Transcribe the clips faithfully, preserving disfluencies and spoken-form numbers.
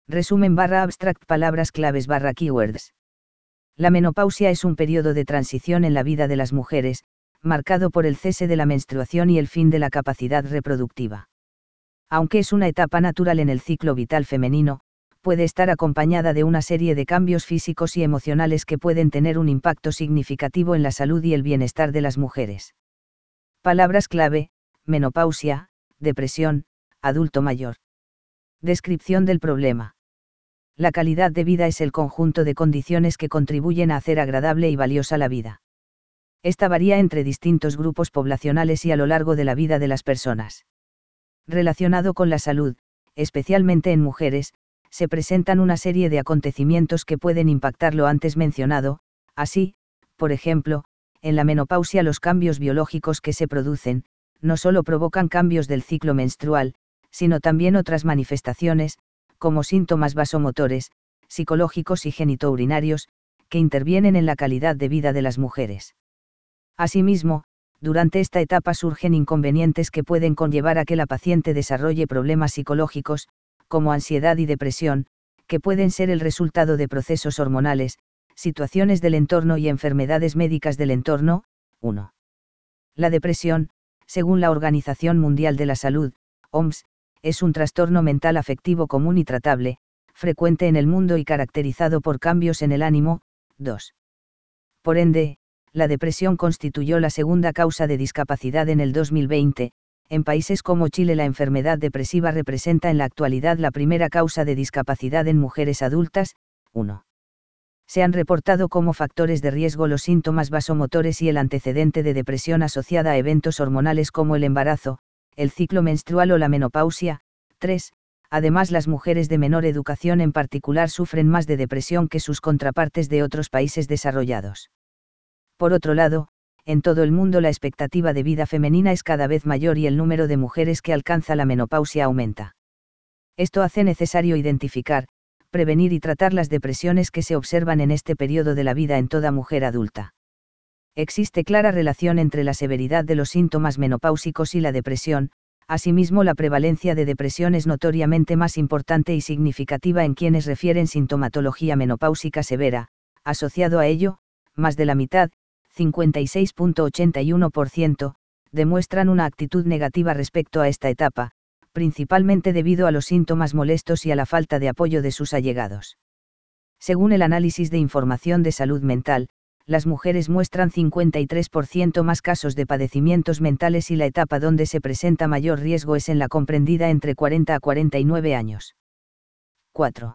Resumen barra abstract palabras claves barra keywords. La menopausia es un periodo de transición en la vida de las mujeres, marcado por el cese de la menstruación y el fin de la capacidad reproductiva. Aunque es una etapa natural en el ciclo vital femenino, puede estar acompañada de una serie de cambios físicos y emocionales que pueden tener un impacto significativo en la salud y el bienestar de las mujeres. Palabras clave: menopausia, depresión, adulto mayor. Descripción del problema. La calidad de vida es el conjunto de condiciones que contribuyen a hacer agradable y valiosa la vida. Esta varía entre distintos grupos poblacionales y a lo largo de la vida de las personas. Relacionado con la salud, especialmente en mujeres, se presentan una serie de acontecimientos que pueden impactar lo antes mencionado. Así, por ejemplo, en la menopausia los cambios biológicos que se producen, no solo provocan cambios del ciclo menstrual, sino también otras manifestaciones, como síntomas vasomotores, psicológicos y genitourinarios, que intervienen en la calidad de vida de las mujeres. Asimismo, durante esta etapa surgen inconvenientes que pueden conllevar a que la paciente desarrolle problemas psicológicos, como ansiedad y depresión, que pueden ser el resultado de procesos hormonales, situaciones del entorno y enfermedades médicas del entorno. uno. La depresión, según la Organización Mundial de la Salud, O M S, es un trastorno mental afectivo común y tratable, frecuente en el mundo y caracterizado por cambios en el ánimo. dos. Por ende, la depresión constituyó la segunda causa de discapacidad en el dos mil veinte. En países como Chile la enfermedad depresiva representa en la actualidad la primera causa de discapacidad en mujeres adultas. uno. Se han reportado como factores de riesgo los síntomas vasomotores y el antecedente de depresión asociada a eventos hormonales como el embarazo, el ciclo menstrual o la menopausia. tres. Además, las mujeres de menor educación en particular sufren más de depresión que sus contrapartes de otros países desarrollados. Por otro lado, en todo el mundo la expectativa de vida femenina es cada vez mayor y el número de mujeres que alcanza la menopausia aumenta. Esto hace necesario identificar, prevenir y tratar las depresiones que se observan en este periodo de la vida en toda mujer adulta. Existe clara relación entre la severidad de los síntomas menopáusicos y la depresión. Asimismo, la prevalencia de depresión es notoriamente más importante y significativa en quienes refieren sintomatología menopáusica severa. Asociado a ello, más de la mitad, cincuenta y seis punto ochenta y uno por ciento, demuestran una actitud negativa respecto a esta etapa, principalmente debido a los síntomas molestos y a la falta de apoyo de sus allegados. Según el análisis de información de salud mental, las mujeres muestran cincuenta y tres por ciento más casos de padecimientos mentales y la etapa donde se presenta mayor riesgo es en la comprendida entre cuarenta a cuarenta y nueve años. cuatro.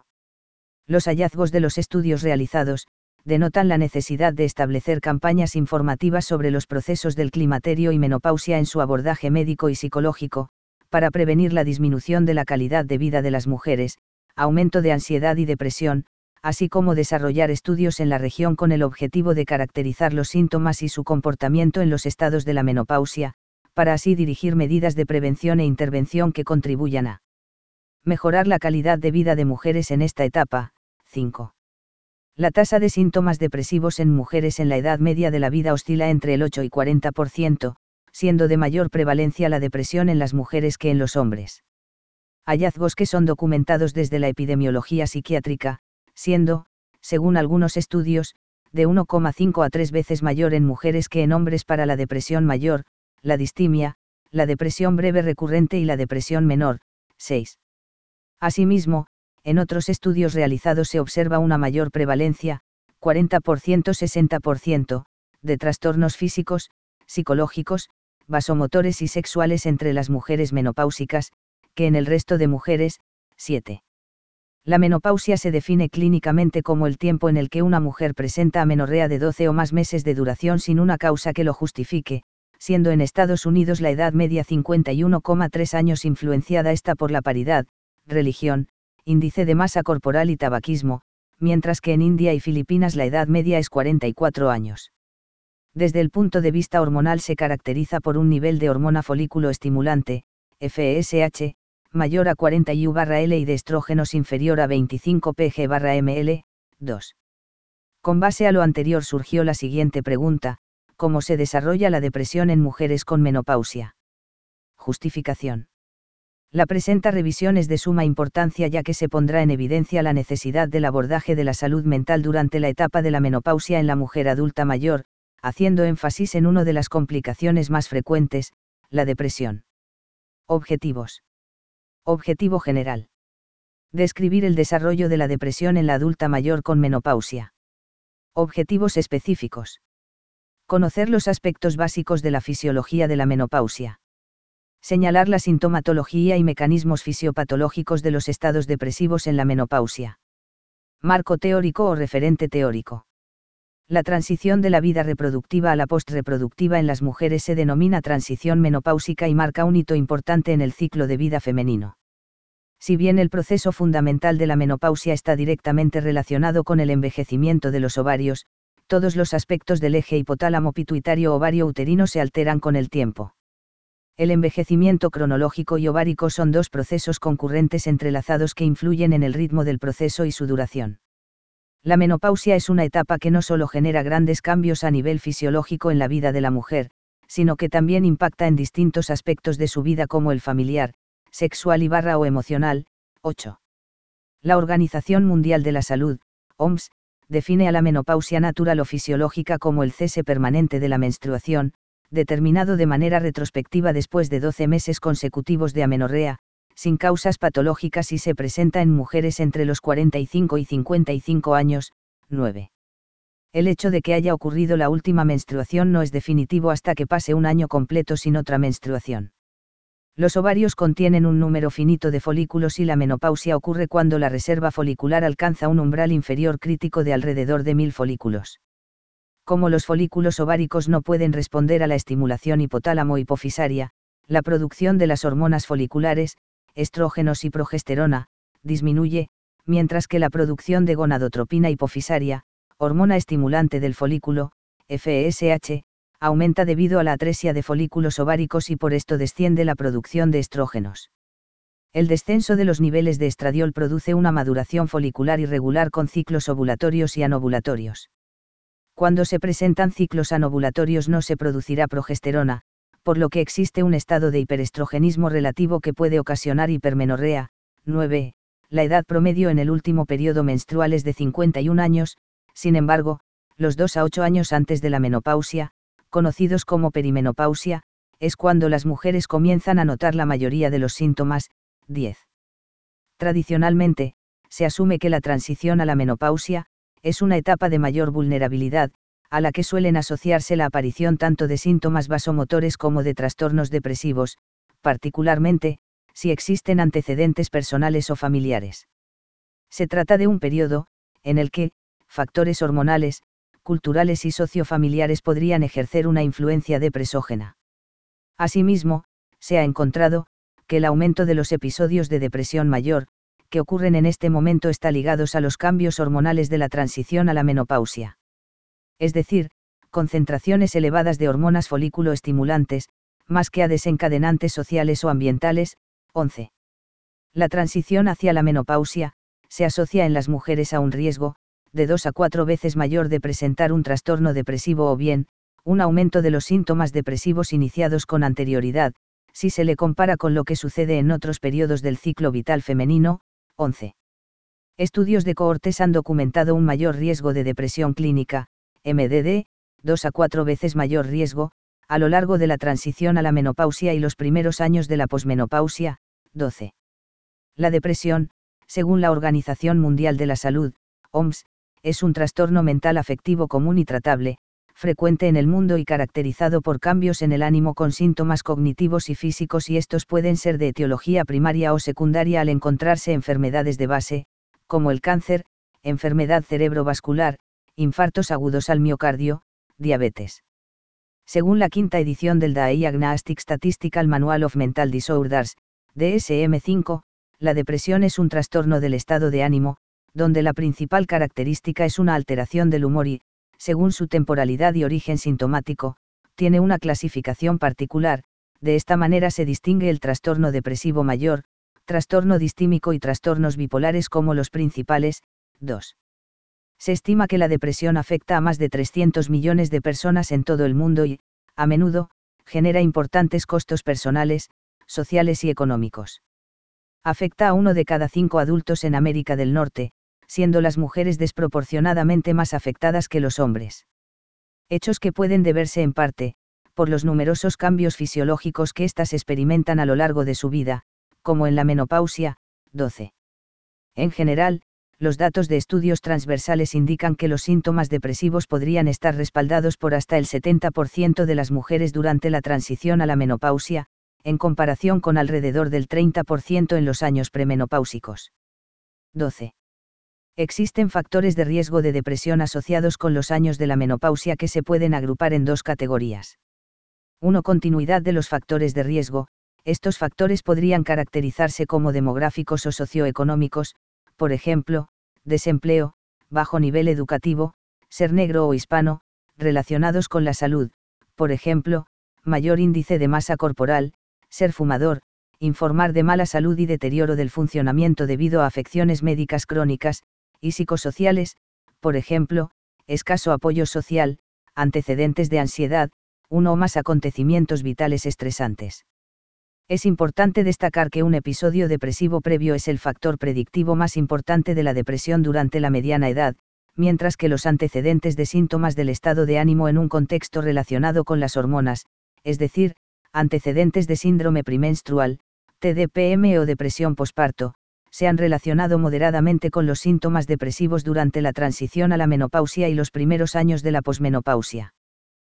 Los hallazgos de los estudios realizados denotan la necesidad de establecer campañas informativas sobre los procesos del climaterio y menopausia en su abordaje médico y psicológico, para prevenir la disminución de la calidad de vida de las mujeres, aumento de ansiedad y depresión, así como desarrollar estudios en la región con el objetivo de caracterizar los síntomas y su comportamiento en los estados de la menopausia, para así dirigir medidas de prevención e intervención que contribuyan a mejorar la calidad de vida de mujeres en esta etapa. cinco. La tasa de síntomas depresivos en mujeres en la edad media de la vida oscila entre el ocho y cuarenta por ciento, siendo de mayor prevalencia la depresión en las mujeres que en los hombres. Hallazgos que son documentados desde la epidemiología psiquiátrica, siendo, según algunos estudios, de uno coma cinco a tres veces mayor en mujeres que en hombres para la depresión mayor, la distimia, la depresión breve recurrente y la depresión menor. seis. Asimismo, en otros estudios realizados se observa una mayor prevalencia, cuarenta por ciento a sesenta por ciento, de trastornos físicos, psicológicos, vasomotores y sexuales entre las mujeres menopáusicas, que en el resto de mujeres. siete. La menopausia se define clínicamente como el tiempo en el que una mujer presenta amenorrea de doce o más meses de duración sin una causa que lo justifique, siendo en Estados Unidos la edad media cincuenta y uno coma tres años, influenciada esta por la paridad, religión, índice de masa corporal y tabaquismo, mientras que en India y Filipinas la edad media es cuarenta y cuatro años. Desde el punto de vista hormonal se caracteriza por un nivel de hormona folículo estimulante, F S H, mayor a cuarenta I U L y de estrógenos inferior a veinticinco P G M L. dos. Con base a lo anterior surgió la siguiente pregunta: ¿cómo se desarrolla la depresión en mujeres con menopausia? Justificación. La presenta revisión es de suma importancia ya que se pondrá en evidencia la necesidad del abordaje de la salud mental durante la etapa de la menopausia en la mujer adulta mayor, haciendo énfasis en una de las complicaciones más frecuentes, la depresión. Objetivos. Objetivo general. Describir el desarrollo de la depresión en la adulta mayor con menopausia. Objetivos específicos. Conocer los aspectos básicos de la fisiología de la menopausia. Señalar la sintomatología y mecanismos fisiopatológicos de los estados depresivos en la menopausia. Marco teórico o referente teórico. La transición de la vida reproductiva a la postreproductiva en las mujeres se denomina transición menopáusica y marca un hito importante en el ciclo de vida femenino. Si bien el proceso fundamental de la menopausia está directamente relacionado con el envejecimiento de los ovarios, todos los aspectos del eje hipotálamo pituitario ovario uterino se alteran con el tiempo. El envejecimiento cronológico y ovárico son dos procesos concurrentes entrelazados que influyen en el ritmo del proceso y su duración. La menopausia es una etapa que no solo genera grandes cambios a nivel fisiológico en la vida de la mujer, sino que también impacta en distintos aspectos de su vida como el familiar, sexual y barra o emocional. ocho. La Organización Mundial de la Salud, O M S, define a la menopausia natural o fisiológica como el cese permanente de la menstruación, determinado de manera retrospectiva después de doce meses consecutivos de amenorrea, sin causas patológicas y se presenta en mujeres entre los cuarenta y cinco y cincuenta y cinco años. nueve. El hecho de que haya ocurrido la última menstruación no es definitivo hasta que pase un año completo sin otra menstruación. Los ovarios contienen un número finito de folículos y la menopausia ocurre cuando la reserva folicular alcanza un umbral inferior crítico de alrededor de mil folículos. Como los folículos ováricos no pueden responder a la estimulación hipotálamo-hipofisaria, la producción de las hormonas foliculares, estrógenos y progesterona, disminuye, mientras que la producción de gonadotropina hipofisaria, hormona estimulante del folículo, F S H, aumenta debido a la atresia de folículos ováricos y por esto desciende la producción de estrógenos. El descenso de los niveles de estradiol produce una maduración folicular irregular con ciclos ovulatorios y anovulatorios. Cuando se presentan ciclos anovulatorios no se producirá progesterona, por lo que existe un estado de hiperestrogenismo relativo que puede ocasionar hipermenorrea. nueve. La edad promedio en el último periodo menstrual es de cincuenta y un años, sin embargo, los dos a ocho años antes de la menopausia, conocidos como perimenopausia, es cuando las mujeres comienzan a notar la mayoría de los síntomas. diez. Tradicionalmente, se asume que la transición a la menopausia es una etapa de mayor vulnerabilidad, a la que suelen asociarse la aparición tanto de síntomas vasomotores como de trastornos depresivos, particularmente, si existen antecedentes personales o familiares. Se trata de un periodo, en el que, factores hormonales, culturales y sociofamiliares podrían ejercer una influencia depresógena. Asimismo, se ha encontrado, que el aumento de los episodios de depresión mayor, que ocurren en este momento está ligados a los cambios hormonales de la transición a la menopausia. Es decir, concentraciones elevadas de hormonas folículo estimulantes, más que a desencadenantes sociales o ambientales. once. La transición hacia la menopausia, se asocia en las mujeres a un riesgo, de dos a cuatro veces mayor de presentar un trastorno depresivo o bien, un aumento de los síntomas depresivos iniciados con anterioridad, si se le compara con lo que sucede en otros periodos del ciclo vital femenino. once. Estudios de cohortes han documentado un mayor riesgo de depresión clínica, M D D, dos a cuatro veces mayor riesgo, a lo largo de la transición a la menopausia y los primeros años de la posmenopausia. doce. La depresión, según la Organización Mundial de la Salud, O M S, es un trastorno mental afectivo común y tratable, frecuente en el mundo y caracterizado por cambios en el ánimo con síntomas cognitivos y físicos y estos pueden ser de etiología primaria o secundaria al encontrarse enfermedades de base, como el cáncer, enfermedad cerebrovascular, infartos agudos al miocardio, diabetes. Según la quinta edición del Diagnostic Statistical Manual of Mental Disorders, D S M cinco, la depresión es un trastorno del estado de ánimo, donde la principal característica es una alteración del humor y, según su temporalidad y origen sintomático, tiene una clasificación particular. De esta manera se distingue el trastorno depresivo mayor, trastorno distímico y trastornos bipolares como los principales. dos. Se estima que la depresión afecta a más de trescientos millones de personas en todo el mundo y, a menudo, genera importantes costos personales, sociales y económicos. Afecta a uno de cada cinco adultos en América del Norte, siendo las mujeres desproporcionadamente más afectadas que los hombres. Hechos que pueden deberse en parte, por los numerosos cambios fisiológicos que éstas experimentan a lo largo de su vida, como en la menopausia. doce. En general, los datos de estudios transversales indican que los síntomas depresivos podrían estar respaldados por hasta el setenta por ciento de las mujeres durante la transición a la menopausia, en comparación con alrededor del treinta por ciento en los años premenopáusicos. doce. Existen factores de riesgo de depresión asociados con los años de la menopausia que se pueden agrupar en dos categorías. uno. Continuidad de los factores de riesgo. Estos factores podrían caracterizarse como demográficos o socioeconómicos, por ejemplo, desempleo, bajo nivel educativo, ser negro o hispano, relacionados con la salud, por ejemplo, mayor índice de masa corporal, ser fumador, informar de mala salud y deterioro del funcionamiento debido a afecciones médicas crónicas, y psicosociales, por ejemplo, escaso apoyo social, antecedentes de ansiedad, uno o más acontecimientos vitales estresantes. Es importante destacar que un episodio depresivo previo es el factor predictivo más importante de la depresión durante la mediana edad, mientras que los antecedentes de síntomas del estado de ánimo en un contexto relacionado con las hormonas, es decir, antecedentes de síndrome premenstrual, T D P M o depresión posparto, se han relacionado moderadamente con los síntomas depresivos durante la transición a la menopausia y los primeros años de la posmenopausia.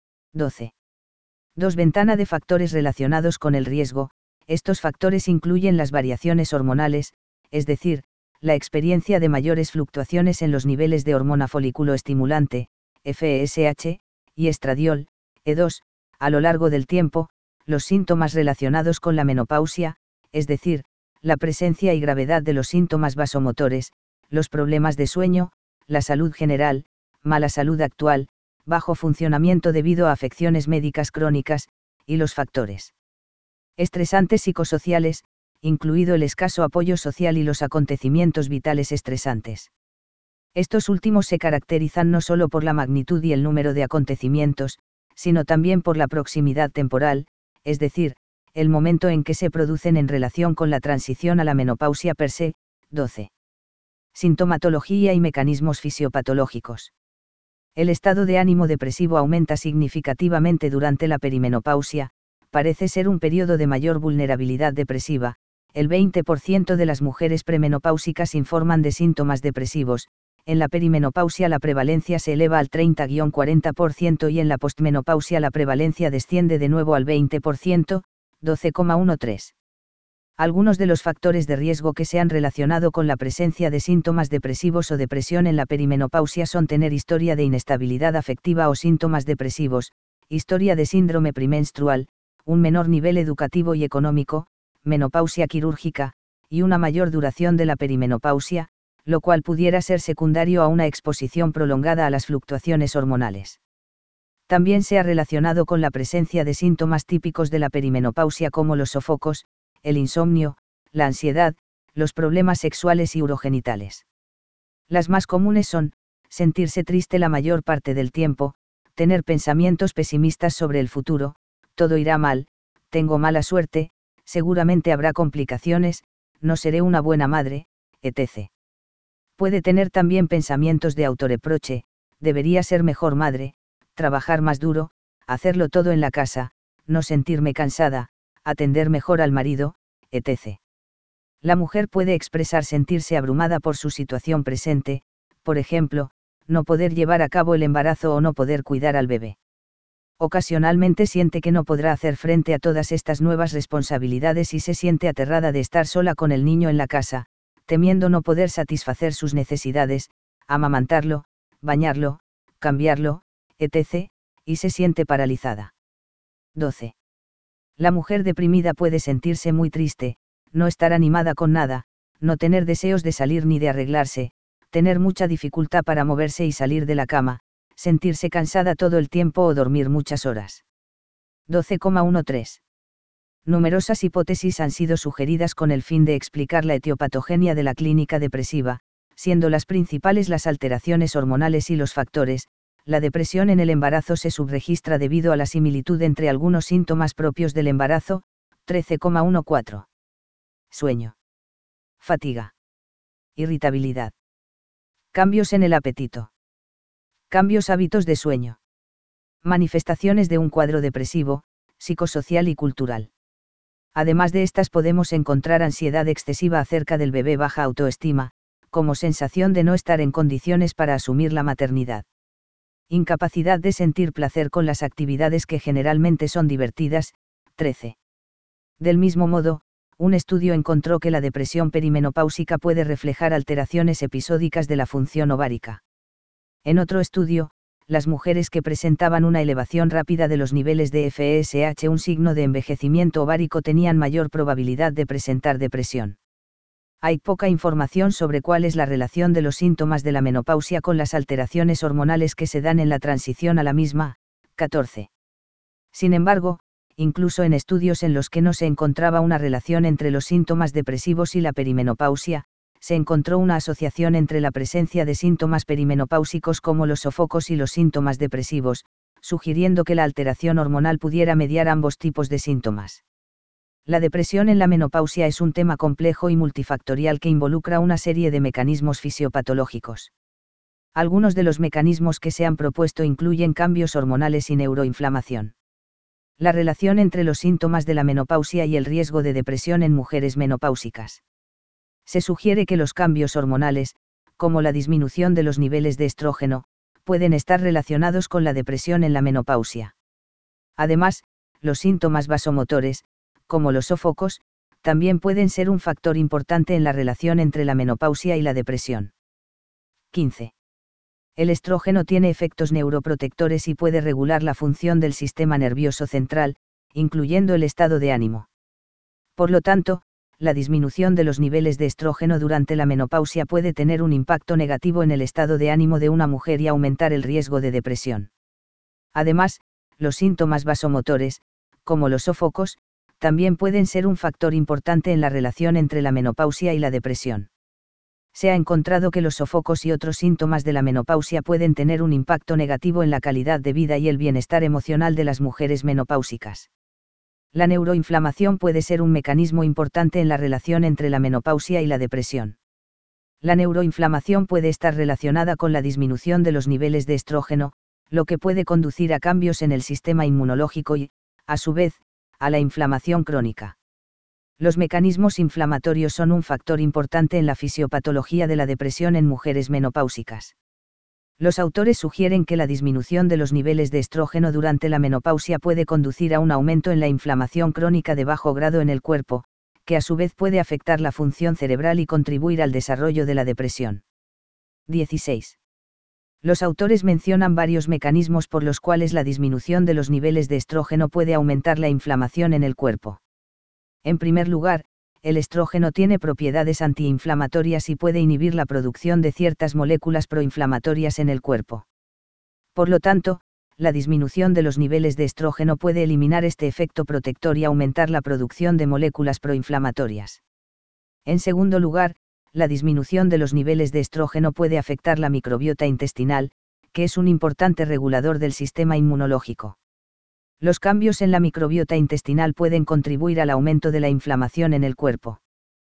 doce. dos. Ventana de factores relacionados con el riesgo. Estos factores incluyen las variaciones hormonales, es decir, la experiencia de mayores fluctuaciones en los niveles de hormona folículo estimulante, F S H, y estradiol, E dos, a lo largo del tiempo, los síntomas relacionados con la menopausia, es decir, la presencia y gravedad de los síntomas vasomotores, los problemas de sueño, la salud general, mala salud actual, bajo funcionamiento debido a afecciones médicas crónicas, y los factores estresantes psicosociales, incluido el escaso apoyo social y los acontecimientos vitales estresantes. Estos últimos se caracterizan no solo por la magnitud y el número de acontecimientos, sino también por la proximidad temporal, es decir, el momento en que se producen en relación con la transición a la menopausia per se. doce. Sintomatología y mecanismos fisiopatológicos. El estado de ánimo depresivo aumenta significativamente durante la perimenopausia, parece ser un periodo de mayor vulnerabilidad depresiva. El veinte por ciento de las mujeres premenopáusicas informan de síntomas depresivos, en la perimenopausia la prevalencia se eleva al treinta a cuarenta por ciento y en la postmenopausia la prevalencia desciende de nuevo al veinte por ciento, doce coma trece. Algunos de los factores de riesgo que se han relacionado con la presencia de síntomas depresivos o depresión en la perimenopausia son tener historia de inestabilidad afectiva o síntomas depresivos, historia de síndrome premenstrual, un menor nivel educativo y económico, menopausia quirúrgica, y una mayor duración de la perimenopausia, lo cual pudiera ser secundario a una exposición prolongada a las fluctuaciones hormonales. También se ha relacionado con la presencia de síntomas típicos de la perimenopausia como los sofocos, el insomnio, la ansiedad, los problemas sexuales y urogenitales. Las más comunes son, sentirse triste la mayor parte del tiempo, tener pensamientos pesimistas sobre el futuro, todo irá mal, tengo mala suerte, seguramente habrá complicaciones, no seré una buena madre, etcétera. Puede tener también pensamientos de autorreproche, debería ser mejor madre, trabajar más duro, hacerlo todo en la casa, no sentirme cansada, atender mejor al marido, etcétera. La mujer puede expresar sentirse abrumada por su situación presente, por ejemplo, no poder llevar a cabo el embarazo o no poder cuidar al bebé. Ocasionalmente siente que no podrá hacer frente a todas estas nuevas responsabilidades y se siente aterrada de estar sola con el niño en la casa, temiendo no poder satisfacer sus necesidades, amamantarlo, bañarlo, cambiarlo, etcétera, y se siente paralizada. doce. La mujer deprimida puede sentirse muy triste, no estar animada con nada, no tener deseos de salir ni de arreglarse, tener mucha dificultad para moverse y salir de la cama, sentirse cansada todo el tiempo o dormir muchas horas. doce coma trece. Numerosas hipótesis han sido sugeridas con el fin de explicar la etiopatogenia de la clínica depresiva, siendo las principales las alteraciones hormonales y los factores. La depresión en el embarazo se subregistra debido a la similitud entre algunos síntomas propios del embarazo. trece coma catorce. Sueño. Fatiga. Irritabilidad. Cambios en el apetito. Cambios hábitos de sueño. Manifestaciones de un cuadro depresivo, psicosocial y cultural. Además de estas podemos encontrar ansiedad excesiva acerca del bebé, baja autoestima, como sensación de no estar en condiciones para asumir la maternidad. Incapacidad de sentir placer con las actividades que generalmente son divertidas. trece. Del mismo modo, un estudio encontró que la depresión perimenopáusica puede reflejar alteraciones episódicas de la función ovárica. En otro estudio, las mujeres que presentaban una elevación rápida de los niveles de F S H, un signo de envejecimiento ovárico, tenían mayor probabilidad de presentar depresión. Hay poca información sobre cuál es la relación de los síntomas de la menopausia con las alteraciones hormonales que se dan en la transición a la misma. catorce. Sin embargo, incluso en estudios en los que no se encontraba una relación entre los síntomas depresivos y la perimenopausia, se encontró una asociación entre la presencia de síntomas perimenopáusicos como los sofocos y los síntomas depresivos, sugiriendo que la alteración hormonal pudiera mediar ambos tipos de síntomas. La depresión en la menopausia es un tema complejo y multifactorial que involucra una serie de mecanismos fisiopatológicos. Algunos de los mecanismos que se han propuesto incluyen cambios hormonales y neuroinflamación. La relación entre los síntomas de la menopausia y el riesgo de depresión en mujeres menopáusicas. Se sugiere que los cambios hormonales, como la disminución de los niveles de estrógeno, pueden estar relacionados con la depresión en la menopausia. Además, los síntomas vasomotores, como los sofocos, también pueden ser un factor importante en la relación entre la menopausia y la depresión. quince. El estrógeno tiene efectos neuroprotectores y puede regular la función del sistema nervioso central, incluyendo el estado de ánimo. Por lo tanto, la disminución de los niveles de estrógeno durante la menopausia puede tener un impacto negativo en el estado de ánimo de una mujer y aumentar el riesgo de depresión. Además, los síntomas vasomotores, como los sofocos, también pueden ser un factor importante en la relación entre la menopausia y la depresión. Se ha encontrado que los sofocos y otros síntomas de la menopausia pueden tener un impacto negativo en la calidad de vida y el bienestar emocional de las mujeres menopáusicas. La neuroinflamación puede ser un mecanismo importante en la relación entre la menopausia y la depresión. La neuroinflamación puede estar relacionada con la disminución de los niveles de estrógeno, lo que puede conducir a cambios en el sistema inmunológico y, a su vez, a la inflamación crónica. Los mecanismos inflamatorios son un factor importante en la fisiopatología de la depresión en mujeres menopáusicas. Los autores sugieren que la disminución de los niveles de estrógeno durante la menopausia puede conducir a un aumento en la inflamación crónica de bajo grado en el cuerpo, que a su vez puede afectar la función cerebral y contribuir al desarrollo de la depresión. dieciséis. Los autores mencionan varios mecanismos por los cuales la disminución de los niveles de estrógeno puede aumentar la inflamación en el cuerpo. En primer lugar, el estrógeno tiene propiedades antiinflamatorias y puede inhibir la producción de ciertas moléculas proinflamatorias en el cuerpo. Por lo tanto, la disminución de los niveles de estrógeno puede eliminar este efecto protector y aumentar la producción de moléculas proinflamatorias. En segundo lugar, la disminución de los niveles de estrógeno puede afectar la microbiota intestinal, que es un importante regulador del sistema inmunológico. Los cambios en la microbiota intestinal pueden contribuir al aumento de la inflamación en el cuerpo.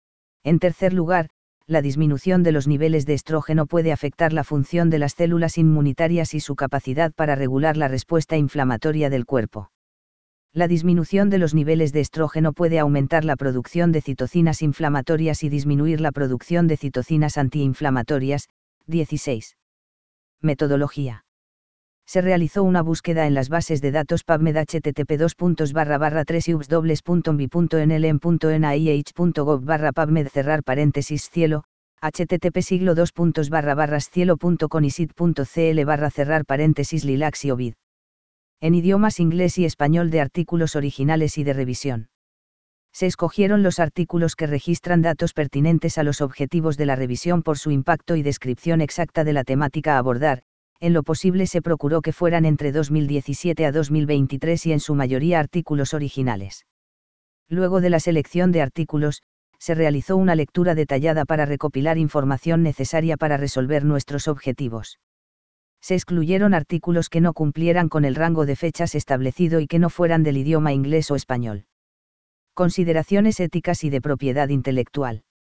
En tercer lugar, la disminución de los niveles de estrógeno puede afectar la función de las células inmunitarias y su capacidad para regular la respuesta inflamatoria del cuerpo. La disminución de los niveles de estrógeno puede aumentar la producción de citocinas inflamatorias y disminuir la producción de citocinas antiinflamatorias. dieciséis. Metodología. Se realizó una búsqueda en las bases de datos PubMed http dos barra barra tres ubs.nlm.nih.gov barra PubMed cerrar paréntesis cielo, http siglo dos barra barra cielo.conisit.cl barra cerrar paréntesis lilax y ovid. En idiomas inglés y español de artículos originales y de revisión. Se escogieron los artículos que registran datos pertinentes a los objetivos de la revisión por su impacto y descripción exacta de la temática a abordar. En lo posible se procuró que fueran entre dos mil diecisiete a dos mil veintitrés y en su mayoría artículos originales. Luego de la selección de artículos, se realizó una lectura detallada para recopilar información necesaria para resolver nuestros objetivos. Se excluyeron artículos que no cumplieran con el rango de fechas establecido y que no fueran del idioma inglés o español. Consideraciones éticas y de propiedad intelectual.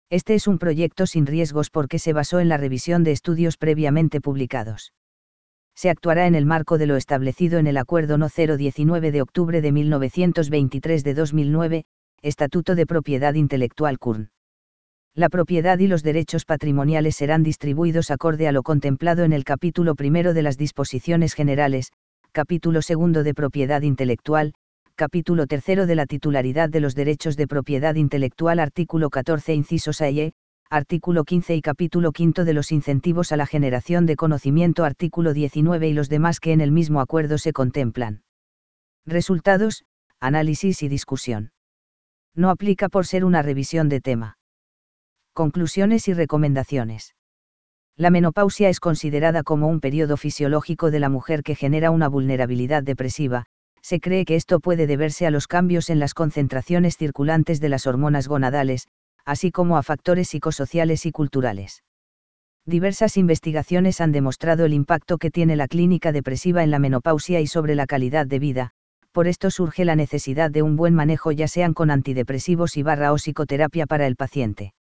Este es un proyecto sin riesgos porque se basó en la revisión de estudios previamente publicados. Se actuará en el marco de lo establecido en el Acuerdo No cero diecinueve de octubre de mil novecientos veintitrés de dos mil nueve, Estatuto de Propiedad Intelectual C U R N. La propiedad y los derechos patrimoniales serán distribuidos acorde a lo contemplado en el capítulo primero de las disposiciones generales, capítulo segundo de propiedad intelectual, capítulo tercero de la titularidad de los derechos de propiedad intelectual, artículo catorce incisos A y E, artículo quince y capítulo quinto de los incentivos a la generación de conocimiento, artículo diecinueve y los demás que en el mismo acuerdo se contemplan. Resultados, análisis y discusión. No aplica por ser una revisión de tema. Conclusiones y recomendaciones. La menopausia es considerada como un periodo fisiológico de la mujer que genera una vulnerabilidad depresiva. Se cree que esto puede deberse a los cambios en las concentraciones circulantes de las hormonas gonadales, así como a factores psicosociales y culturales. Diversas investigaciones han demostrado el impacto que tiene la clínica depresiva en la menopausia y sobre la calidad de vida. Por esto surge la necesidad de un buen manejo, ya sean con antidepresivos y barra o psicoterapia para el paciente.